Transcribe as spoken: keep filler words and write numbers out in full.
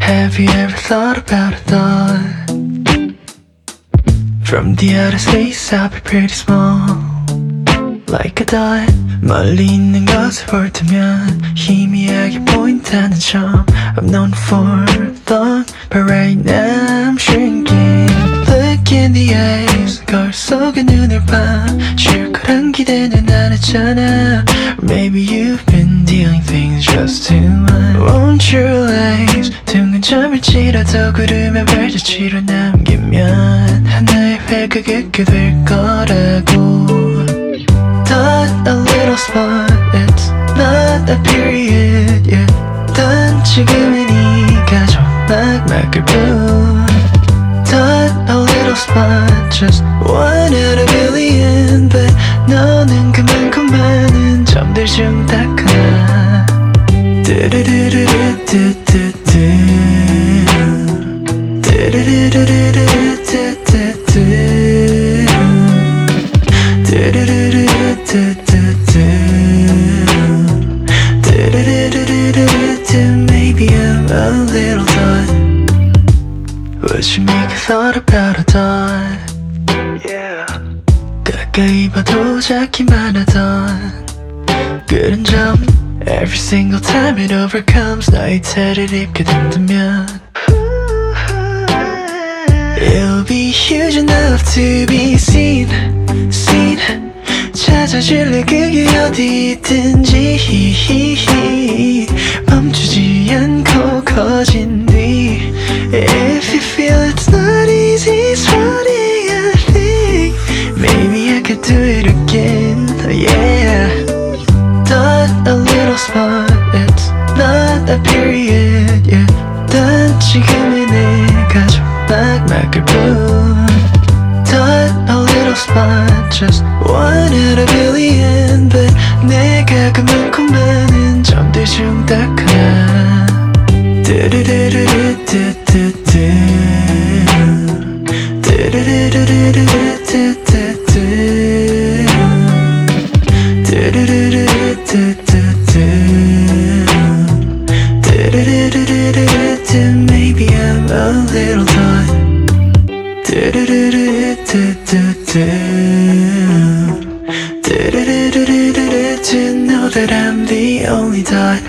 Have you ever thought about a thought? From the outer space I'll be pretty small, like a dot. 멀리 있는 것을 볼 때면 희미하게 보인다는 점. I'm known for thought, but right now I'm shrinking. Look in the eyes, 거울 속에 눈을 봐. 실컷한 기대는 안 했잖아. Or maybe you've been dealing things just too much. Won't you realize 둥근 점일지라도 구름의 발자취로 남기면 하나의 획을 긋게 될 거라고. Thought a little spot, it's not a period yet. 단 지금의 네가 좀 막막할 뿐. Thought a little spot, just one out of a billion. But 너는 그만큼 많은 점들 중 딱 하나. 뚜루루루루뚜뚜뚜 뚜루루루루뚜뚜뚜 Maybe I'm a little thought. Would you make a thought about a thought? Yeah. 가까이 봐도 작기만 하던 그런 점. Every single time it overcomes 나의 태를 입게 된다면 It'll be huge enough to be seen, seen. 찾아줄래 그게 어디 있든지 멈추지 않고 커진 뒤 If you feel it's not easy, it's funny I think Maybe I could do it again, yeah. Thought a little spot, it's not a period, yeah. 단 지금의 내가 좀 막막할 뿐 Thought a little spot, just one out of a billion. But 내가 그만큼 많은 점들 중 딱 하나. 뚜루루루루뚜뚜뚜 뚜루루루루뚜뚜뚜 뚜루루루루뚜뚜뚜 뚜루루루루뚜 Maybe I'm a little thought. To know that I'm the only thought.